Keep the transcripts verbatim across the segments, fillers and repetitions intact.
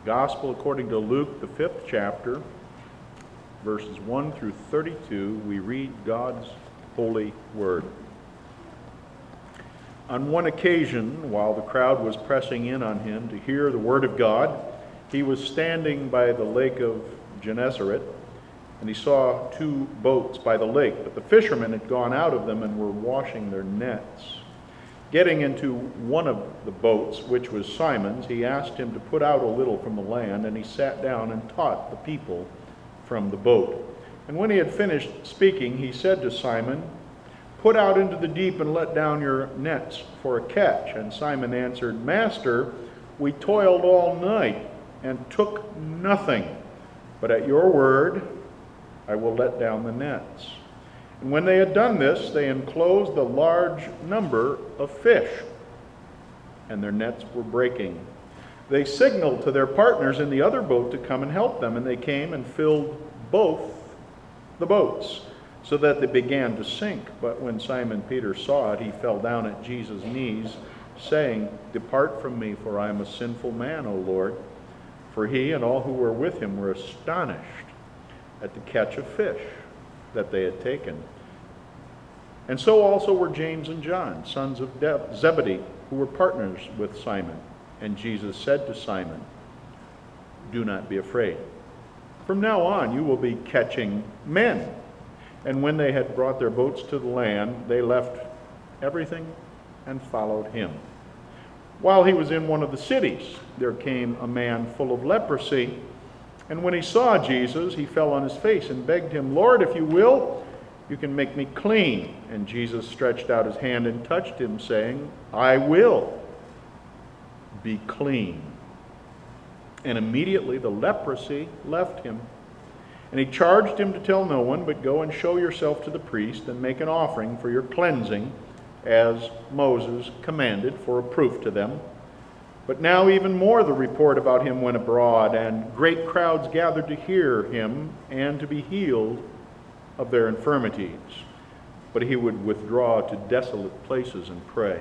Gospel according to Luke, the fifth chapter, verses one through thirty-two, we read God's holy word. On one occasion, while the crowd was pressing in on him to hear the word of God, he was standing by the lake of Gennesaret, and he saw two boats by the lake, but the fishermen had gone out of them and were washing their nets. Getting into one of the boats, which was Simon's, he asked him to put out a little from the land, and he sat down and taught the people from the boat. And when he had finished speaking, he said to Simon, "Put out into the deep and let down your nets for a catch." And Simon answered, "Master, we toiled all night and took nothing, but at your word I will let down the nets." And when they had done this, they enclosed a large number of fish, and their nets were breaking. They signaled to their partners in the other boat to come and help them, and they came and filled both the boats, so that they began to sink. But when Simon Peter saw it, he fell down at Jesus' knees, saying, "Depart from me, for I am a sinful man, O Lord." For he and all who were with him were astonished at the catch of fish that they had taken. And so also were James and John, sons of Zebedee, who were partners with Simon. And Jesus said to Simon, "Do not be afraid. From now on you will be catching men." And when they had brought their boats to the land, they left everything and followed him. While he was in one of the cities, there came a man full of leprosy. And when he saw Jesus, he fell on his face and begged him, "Lord, if you will, you can make me clean." And Jesus stretched out his hand and touched him, saying, "I will. Be clean." And immediately the leprosy left him. And he charged him to tell no one, but go and show yourself to the priest and make an offering for your cleansing, as Moses commanded, for a proof to them. But now even more the report about him went abroad, and great crowds gathered to hear him and to be healed of their infirmities. But he would withdraw to desolate places and pray.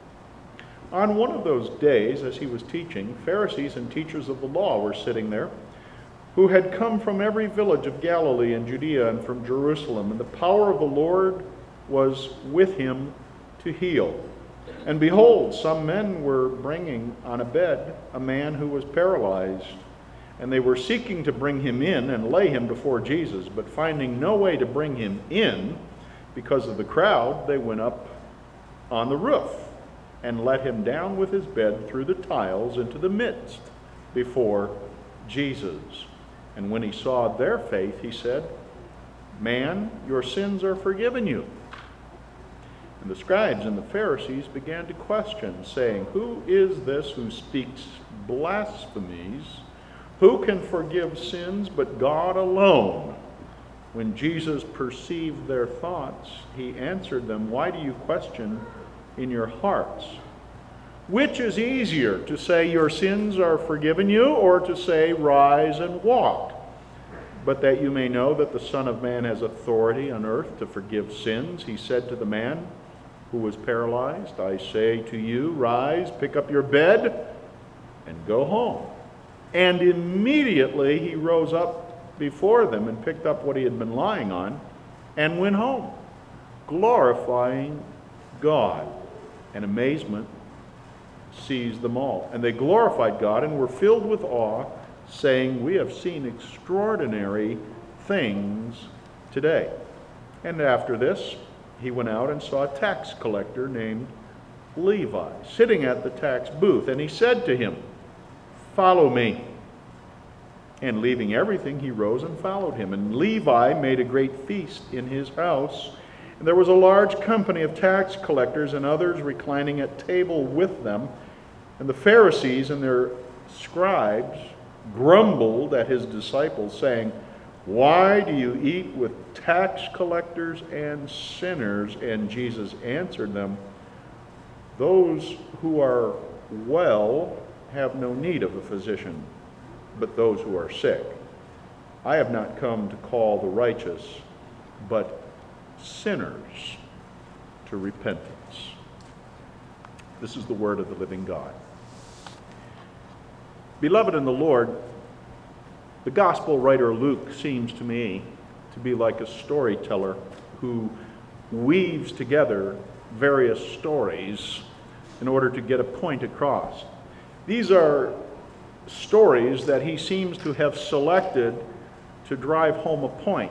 On one of those days, as he was teaching, Pharisees and teachers of the law were sitting there, who had come from every village of Galilee and Judea and from Jerusalem, and the power of the Lord was with him to heal. And behold, some men were bringing on a bed a man who was paralyzed, and they were seeking to bring him in and lay him before Jesus. But finding no way to bring him in because of the crowd, they went up on the roof and let him down with his bed through the tiles into the midst before Jesus. And when he saw their faith, he said, "Man, your sins are forgiven you." And the scribes and the Pharisees began to question, saying, "Who is this who speaks blasphemies? Who can forgive sins but God alone?" When Jesus perceived their thoughts, he answered them, "Why do you question in your hearts? Which is easier, to say your sins are forgiven you, or to say rise and walk? But that you may know that the Son of Man has authority on earth to forgive sins," he said to the man who was paralyzed, "I say to you, rise, pick up your bed, and go home." And immediately he rose up before them and picked up what he had been lying on and went home, glorifying God. And amazement seized them all. And they glorified God and were filled with awe, saying, "We have seen extraordinary things today." And after this, he went out and saw a tax collector named Levi sitting at the tax booth. And he said to him, "Follow me." And leaving everything, he rose and followed him. And Levi made a great feast in his house. And there was a large company of tax collectors and others reclining at table with them. And the Pharisees and their scribes grumbled at his disciples, saying, "Why do you eat with tax collectors and sinners?" And Jesus answered them, "Those who are well have no need of a physician, but those who are sick. I have not come to call the righteous, but sinners to repentance." This is the word of the living God. Beloved in the Lord, the gospel writer Luke seems to me to be like a storyteller who weaves together various stories in order to get a point across. These are stories that he seems to have selected to drive home a point.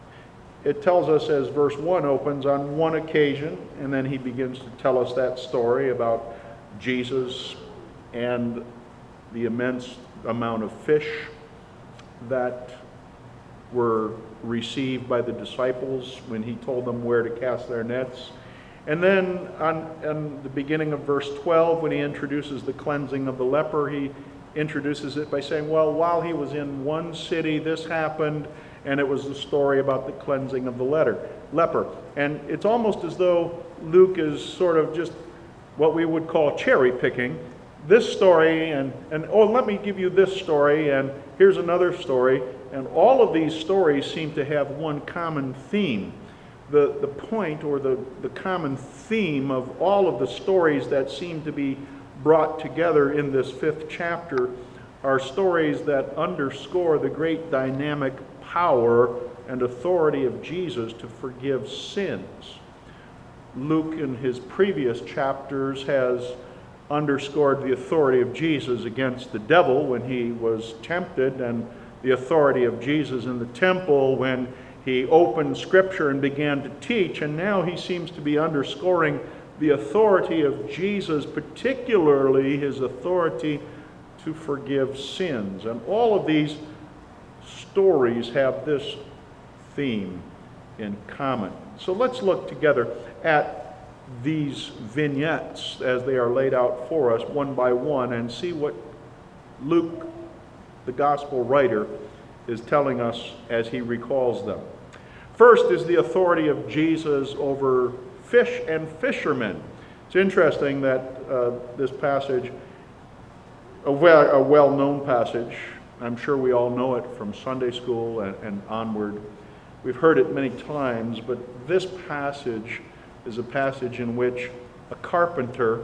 It tells us, as verse one opens, on one occasion, and then he begins to tell us that story about Jesus and the immense amount of fish that were received by the disciples when he told them where to cast their nets. And then on, on the beginning of verse twelve, when he introduces the cleansing of the leper, he introduces it by saying, well, while he was in one city, this happened, and it was the story about the cleansing of the letter, leper. And it's almost as though Luke is sort of just what we would call cherry picking this story, and, and oh, let me give you this story, and here's another story. And all of these stories seem to have one common theme. The, the point or the, the common theme of all of the stories that seem to be brought together in this fifth chapter are stories that underscore the great dynamic power and authority of Jesus to forgive sins. Luke, in his previous chapters, has underscored the authority of Jesus against the devil when he was tempted, and the authority of Jesus in the temple when he opened Scripture and began to teach. And now he seems to be underscoring the authority of Jesus, particularly his authority to forgive sins. And all of these stories have this theme in common. So let's look together at these vignettes as they are laid out for us one by one and see what Luke, the gospel writer, is telling us as he recalls them. First is the authority of Jesus over fish and fishermen. It's interesting that uh, this passage, a, well, a well-known passage, I'm sure we all know it from Sunday school and, and onward. We've heard it many times, but this passage is a passage in which a carpenter,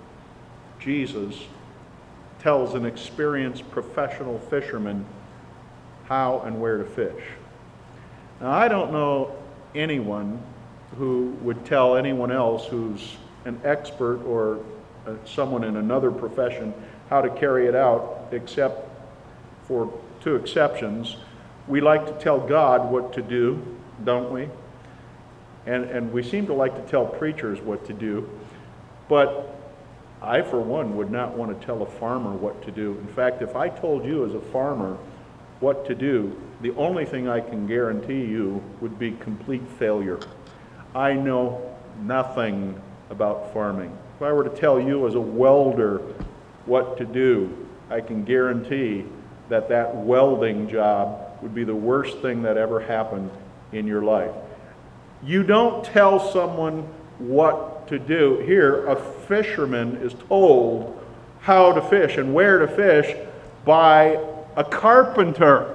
Jesus, tells an experienced professional fisherman how and where to fish. Now, I don't know anyone who would tell anyone else who's an expert or uh, someone in another profession how to carry it out, except for two exceptions. We like to tell God what to do, don't we? And, and we seem to like to tell preachers what to do. But I, for one, would not want to tell a farmer what to do. In fact, if I told you as a farmer what to do, the only thing I can guarantee you would be complete failure. I know nothing about farming. If I were to tell you as a welder what to do, I can guarantee that that welding job would be the worst thing that ever happened in your life. You don't tell someone what to do. Here, a fisherman is told how to fish and where to fish by a carpenter.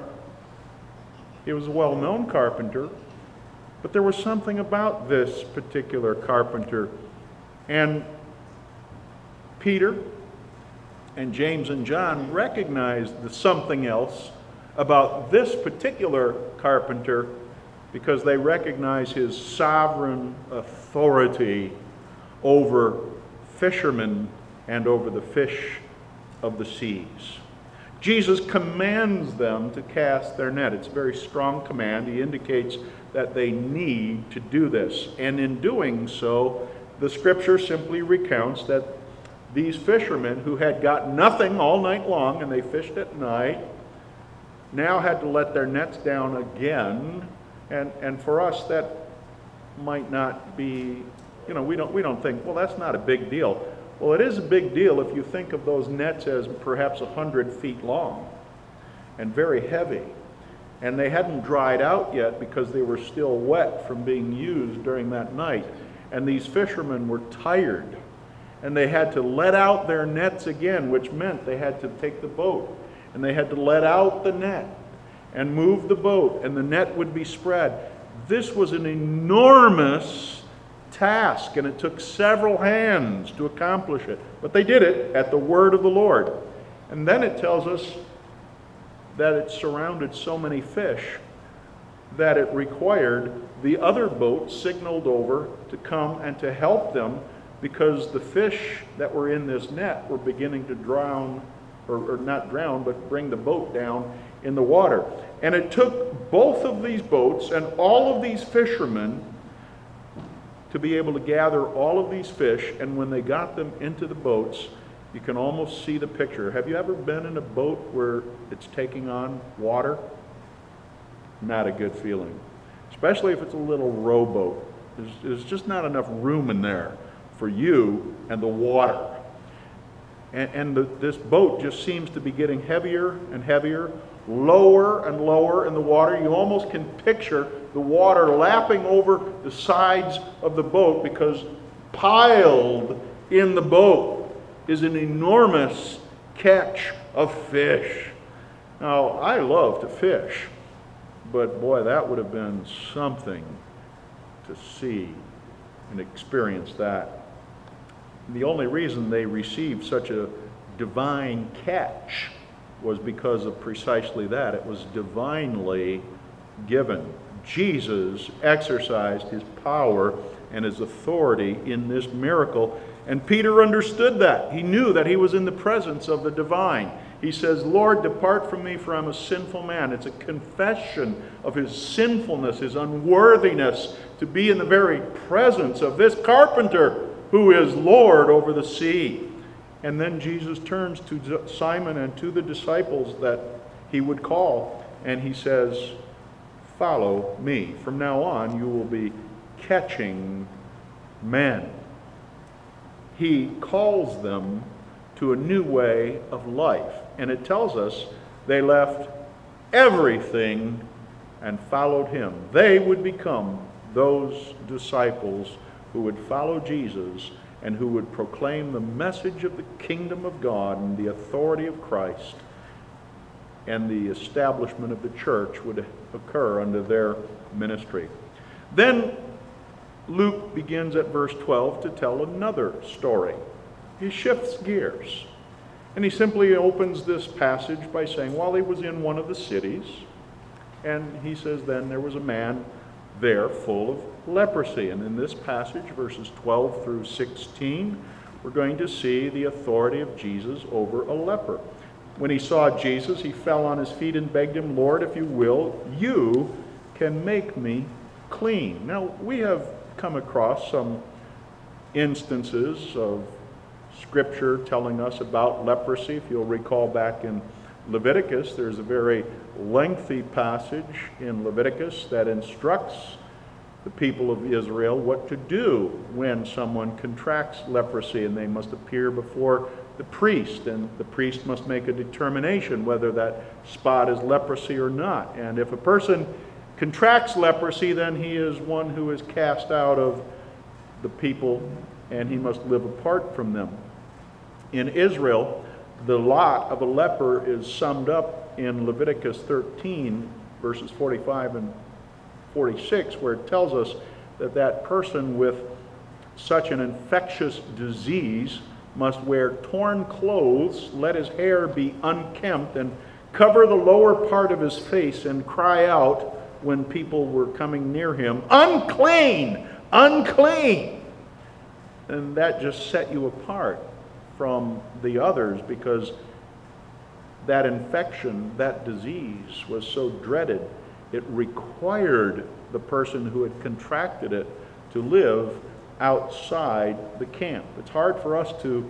He was a well-known carpenter, but there was something about this particular carpenter. And Peter and James and John recognized the something else about this particular carpenter because they recognize his sovereign authority over fishermen and over the fish of the seas. Jesus commands them to cast their net. It's a very strong command. He indicates that they need to do this. And in doing so, the Scripture simply recounts that these fishermen who had got nothing all night long, and they fished at night, now had to let their nets down again. And and for us, that might not be, you know, we don't we don't think, well, that's not a big deal. Well, it is a big deal if you think of those nets as perhaps a hundred feet long and very heavy. And they hadn't dried out yet because they were still wet from being used during that night. And these fishermen were tired. And they had to let out their nets again, which meant they had to take the boat. And they had to let out the net and move the boat, and the net would be spread. This was an enormous task, and it took several hands to accomplish it. But they did it at the word of the Lord. And then it tells us that it surrounded so many fish that it required the other boat signaled over to come and to help them, because the fish that were in this net were beginning to drown, or, or not drown, but bring the boat down in the water. And it took both of these boats and all of these fishermen to be able to gather all of these fish. And when they got them into the boats, you can almost see the picture. Have you ever been in a boat where it's taking on water? Not a good feeling, especially if it's a little rowboat. There's, there's just not enough room in there for you and the water. And, and the, this boat just seems to be getting heavier and heavier, lower and lower in the water. You almost can picture the water lapping over the sides of the boat, because piled in the boat is an enormous catch of fish. Now, I love to fish, but boy, that would have been something to see and experience that. The only reason they received such a divine catch was because of precisely that. It was divinely given. Jesus exercised his power and his authority in this miracle, and Peter understood that. He knew that he was in the presence of the divine. He says, "Lord, depart from me, for I'm a sinful man." It's a confession of his sinfulness, his unworthiness to be in the very presence of this carpenter who is Lord over the sea. And then Jesus turns to Simon and to the disciples that he would call, and he says, "Follow me. From now on, you will be catching men." He calls them to a new way of life. And it tells us they left everything and followed him. They would become those disciples who would follow Jesus and who would proclaim the message of the kingdom of God and the authority of Christ, and the establishment of the church would occur under their ministry. Then Luke begins at verse twelve to tell another story. He shifts gears, and he simply opens this passage by saying, while he was in one of the cities, and he says, then there was a man there full of leprosy. And in this passage, verses twelve through sixteen, we're going to see the authority of Jesus over a leper. When he saw Jesus, he fell on his feet and begged him, "Lord, if you will, you can make me clean." Now, we have come across some instances of Scripture telling us about leprosy. If you'll recall back in Leviticus, there's a very lengthy passage in Leviticus that instructs the people of Israel what to do when someone contracts leprosy, and they must appear before the priest, and the priest must make a determination whether that spot is leprosy or not. And if a person contracts leprosy, then he is one who is cast out of the people, and he must live apart from them. In Israel, the lot of a leper is summed up in Leviticus thirteen, verses forty-five and forty-six, where it tells us that that person with such an infectious disease must wear torn clothes, let his hair be unkempt, and cover the lower part of his face, and cry out when people were coming near him, "Unclean! Unclean!" And that just set you apart from the others, because that infection, that disease was so dreaded, it required the person who had contracted it to live outside the camp. It's hard for us to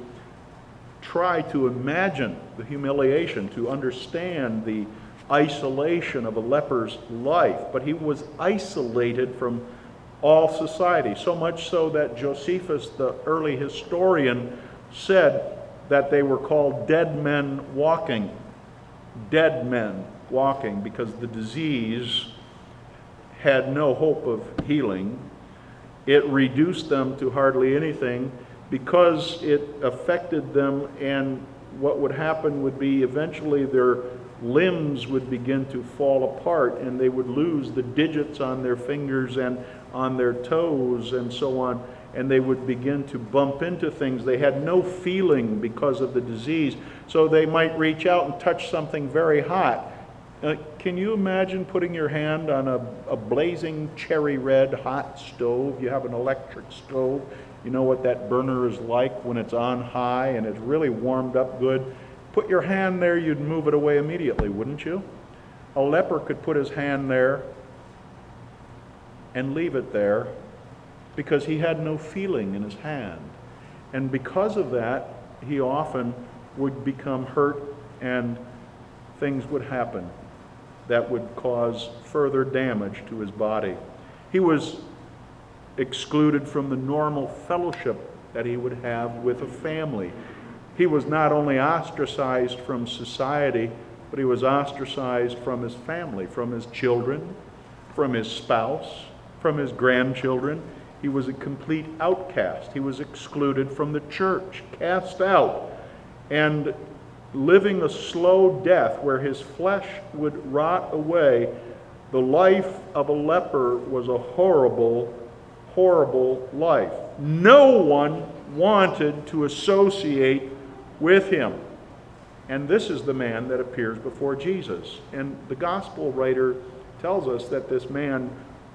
try to imagine the humiliation, to understand the isolation of a leper's life, but he was isolated from all society, so much so that Josephus, the early historian, said that they were called dead men walking. Dead men walking, because the disease had no hope of healing. It reduced them to hardly anything because it affected them, and what would happen would be eventually their limbs would begin to fall apart, and they would lose the digits on their fingers and on their toes and so on. and they would begin to bump into things. They had no feeling because of the disease, so they might reach out and touch something very hot. Uh, can you imagine putting your hand on a, a blazing cherry red hot stove? You have an electric stove. You know what that burner is like when it's on high and it's really warmed up good. Put your hand there, you'd move it away immediately, wouldn't you? A leper could put his hand there and leave it there because he had no feeling in his hand. And because of that, he often would become hurt and things would happen that would cause further damage to his body. He was excluded from the normal fellowship that he would have with a family. He was not only ostracized from society, but he was ostracized from his family, from his children, from his spouse, from his grandchildren. He was a complete outcast. He was excluded from the church, cast out, and living a slow death where his flesh would rot away. The life of a leper was a horrible, horrible life. No one wanted to associate with him. And this is the man that appears before Jesus. And the gospel writer tells us that this man,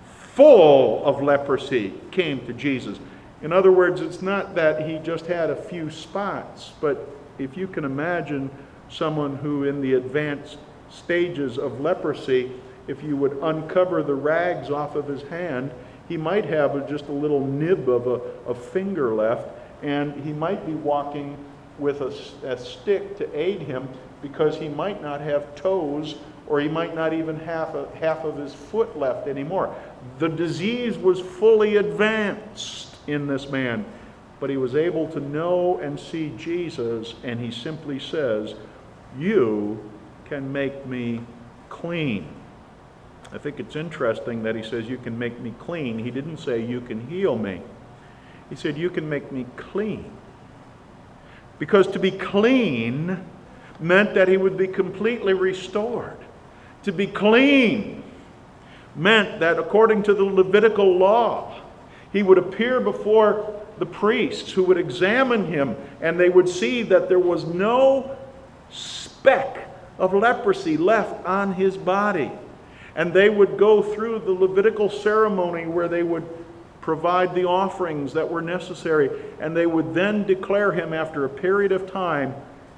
full of leprosy, came to Jesus. In other words, it's not that he just had a few spots, but if you can imagine someone who in the advanced stages of leprosy, if you would uncover the rags off of his hand, he might have just a little nib of a, a finger left, and he might be walking with a, a stick to aid him because he might not have toes, or he might not even have a, half of his foot left anymore. The disease was fully advanced in this man, but he was able to know and see Jesus, and he simply says, "You can make me clean." I think it's interesting that he says, "You can make me clean." He didn't say, "You can heal me." He said, "You can make me clean." Because to be clean meant that he would be completely restored. To be clean meant that according to the Levitical law, he would appear before the priests who would examine him, and they would see that there was no speck of leprosy left on his body. And they would go through the Levitical ceremony where they would provide the offerings that were necessary, and they would then declare him after a period of time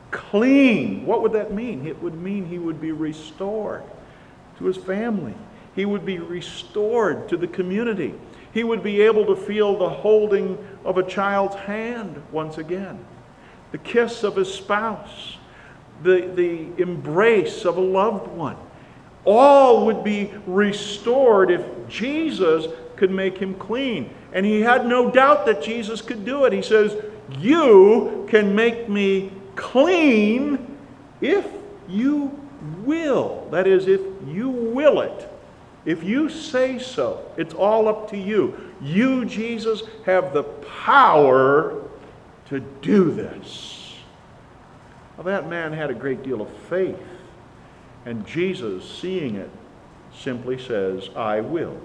clean. What would that mean? It would mean he would be restored to his family. He would be restored to the community. He would be able to feel the holding of a child's hand once again, the kiss of his spouse, the, the embrace of a loved one. All would be restored if Jesus could make him clean. And he had no doubt that Jesus could do it. He says, "You can make me clean if you will." That is, if you will it. If you say so. It's all up to you. You, Jesus, have the power to do this. Well, that man had a great deal of faith. And Jesus, seeing it, simply says, "I will.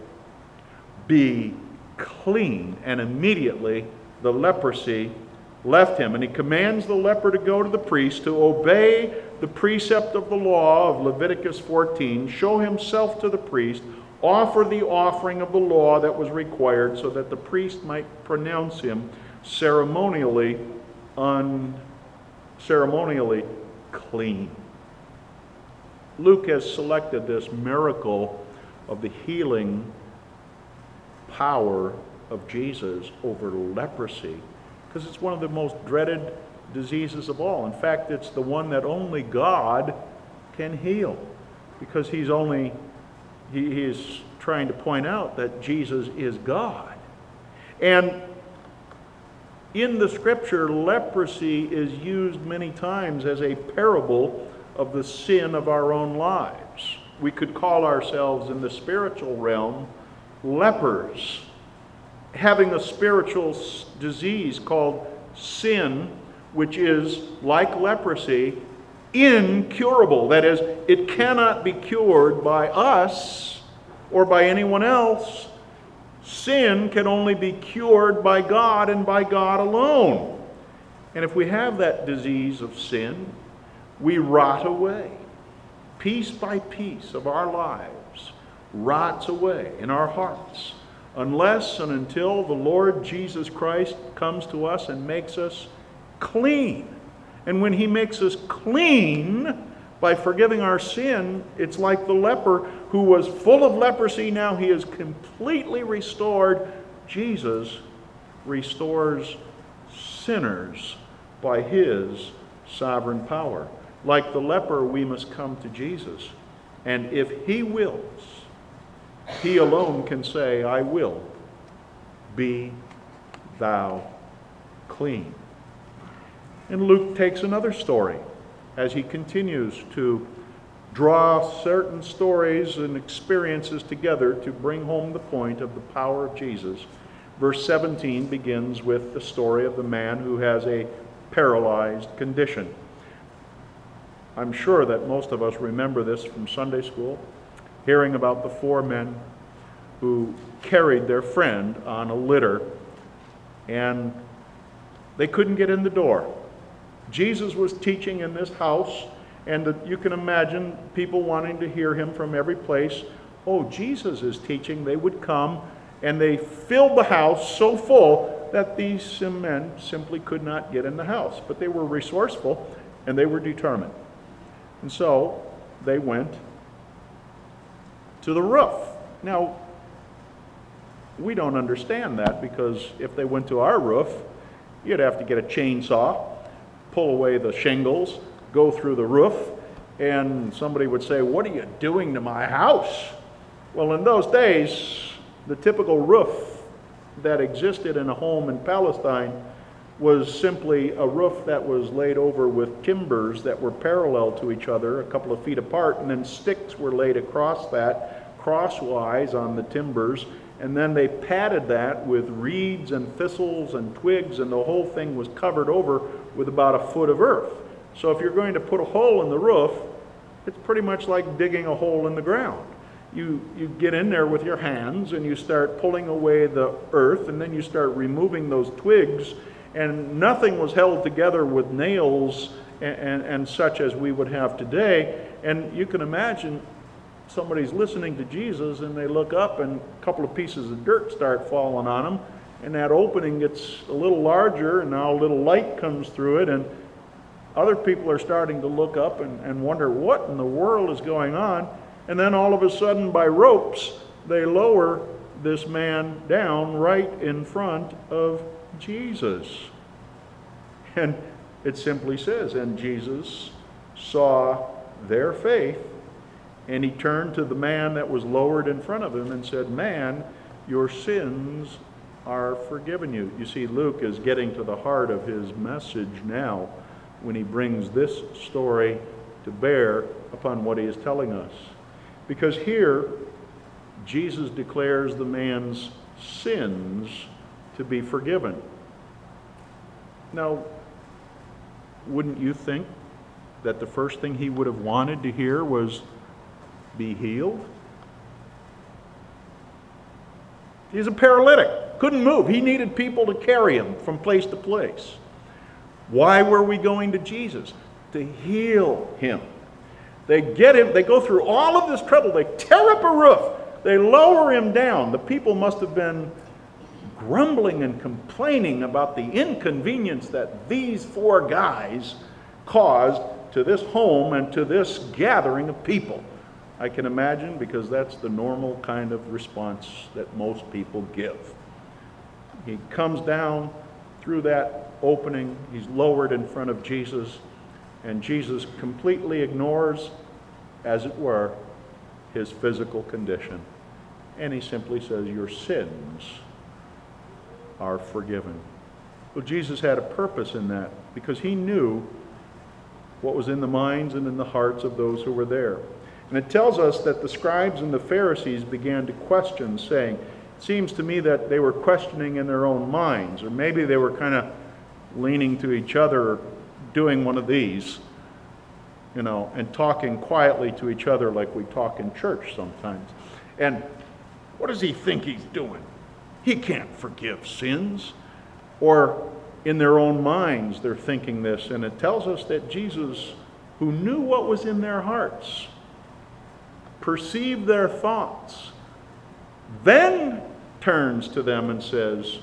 Be clean." And immediately the leprosy left him. And he commands the leper to go to the priest, to obey the precept of the law of Leviticus fourteen, show himself to the priest, offer the offering of the law that was required so that the priest might pronounce him ceremonially unceremonially clean. Luke has selected this miracle of the healing power of Jesus over leprosy because it's one of the most dreaded diseases of all. In fact, it's the one that only God can heal, because he's only he, he is trying to point out that Jesus is God. And in the scripture, leprosy is used many times as a parable of the sin of our own lives. We could call ourselves in the spiritual realm lepers, having a spiritual disease called sin, which is, like leprosy, incurable. That is, it cannot be cured by us or by anyone else. Sin can only be cured by God and by God alone. And if we have that disease of sin, we rot away. Piece by piece of our lives rots away in our hearts, unless and until the Lord Jesus Christ comes to us and makes us clean. And when he makes us clean by forgiving our sin, it's like the leper who was full of leprosy. Now he is completely restored. Jesus restores sinners by his sovereign power. Like the leper, we must come to Jesus. And if he wills, he alone can say, I will, be thou clean. And Luke takes another story as he continues to draw certain stories and experiences together to bring home the point of the power of Jesus. Verse seventeen begins with the story of the man who has a paralyzed condition. I'm sure that most of us remember this from Sunday school, hearing about the four men who carried their friend on a litter, and they couldn't get in the door. Jesus was teaching in this house, and you can imagine people wanting to hear him from every place. Oh, Jesus is teaching. They would come, and they filled the house so full that these men simply could not get in the house. But they were resourceful, and they were determined. And so they went to the roof. Now, we don't understand that, because if they went to our roof, you'd have to get a chainsaw, pull away the shingles, go through the roof, and somebody would say, what are you doing to my house? Well, in those days, the typical roof that existed in a home in Palestine was simply a roof that was laid over with timbers that were parallel to each other, a couple of feet apart, and then sticks were laid across that, crosswise on the timbers, and then they padded that with reeds and thistles and twigs, and the whole thing was covered over with about a foot of earth. So if you're going to put a hole in the roof, it's pretty much like digging a hole in the ground. You, you get in there with your hands and you start pulling away the earth, and then you start removing those twigs, and nothing was held together with nails and, and, and such as we would have today. And you can imagine somebody's listening to Jesus, and they look up and a couple of pieces of dirt start falling on them, and that opening gets a little larger, and now a little light comes through it, and other people are starting to look up and, and wonder what in the world is going on. And then all of a sudden, by ropes, they lower this man down right in front of Jesus. And it simply says, and Jesus saw their faith, and he turned to the man that was lowered in front of him and said, man, your sins are forgiven you. You see, Luke is getting to the heart of his message now when he brings this story to bear upon what he is telling us. Because here, Jesus declares the man's sins to be forgiven. Now, wouldn't you think that the first thing he would have wanted to hear was, be healed? He's a paralytic, couldn't move. He needed people to carry him from place to place. Why were we going to Jesus? To heal him. They get him, they go through all of this trouble, they tear up a roof, they lower him down. The people must have been grumbling and complaining about the inconvenience that these four guys caused to this home and to this gathering of people. I can imagine, because that's the normal kind of response that most people give. He comes down through that opening, he's lowered in front of Jesus, and Jesus completely ignores, as it were, his physical condition. And he simply says, your sins are forgiven. Well, Jesus had a purpose in that, because he knew what was in the minds and in the hearts of those who were there. And it tells us that the scribes and the Pharisees began to question, saying, it seems to me that they were questioning in their own minds, or maybe they were kind of leaning to each other, or doing one of these, you know, and talking quietly to each other like we talk in church sometimes. And what does he think he's doing? He can't forgive sins. Or in their own minds, they're thinking this, and it tells us that Jesus, who knew what was in their hearts, perceived their thoughts, then turns to them and says,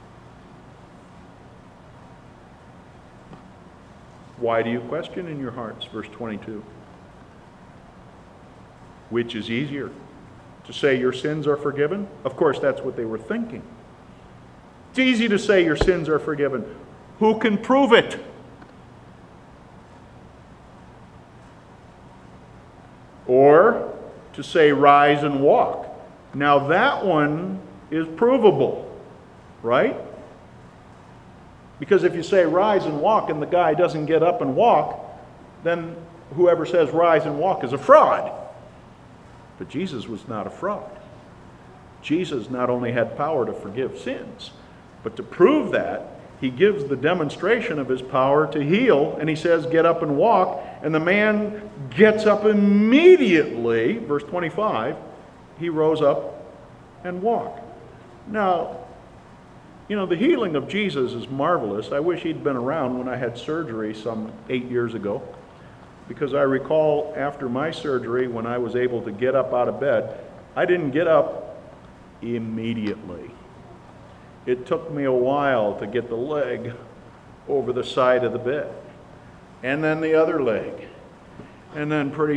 "Why do you question in your hearts?" Verse twenty-two. Which is easier, to say your sins are forgiven? Of course, that's what they were thinking. It's easy to say your sins are forgiven. Who can prove it? Or to say rise and walk. Now that one is provable, right? Because if you say rise and walk and the guy doesn't get up and walk, then whoever says rise and walk is a fraud. But Jesus was not a fraud. Jesus not only had power to forgive sins, but to prove that, he gives the demonstration of his power to heal, and he says, get up and walk, and the man gets up immediately. Verse twenty-five, he rose up and walked. Now, you know, the healing of Jesus is marvelous. I wish he'd been around when I had surgery some eight years ago, because I recall after my surgery, when I was able to get up out of bed, I didn't get up immediately. It took me a while to get the leg over the side of the bed, and then the other leg, and then pretty